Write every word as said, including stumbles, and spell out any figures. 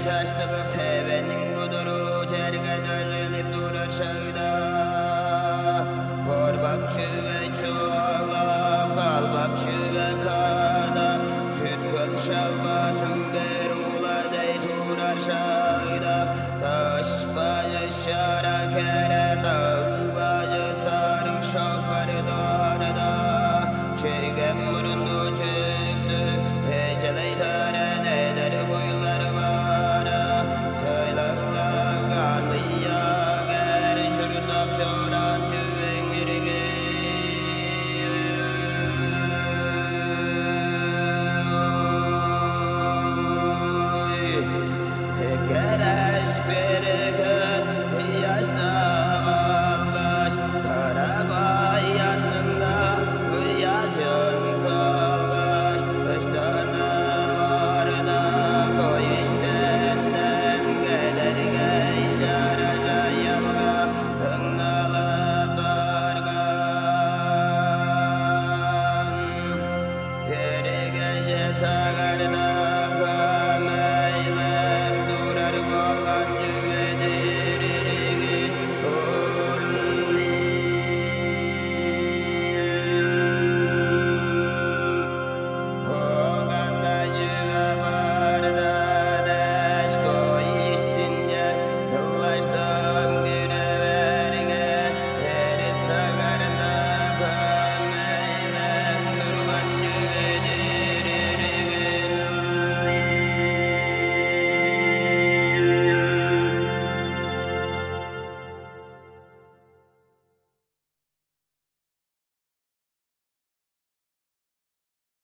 şaştığım tevenin kuduru cerge dönülüp durar şayda. Horbak çüve çoğalap kalbak çüve kada. Süt kıl şalba sünger ula dey durar şayda. Taş bacı şara kere dağ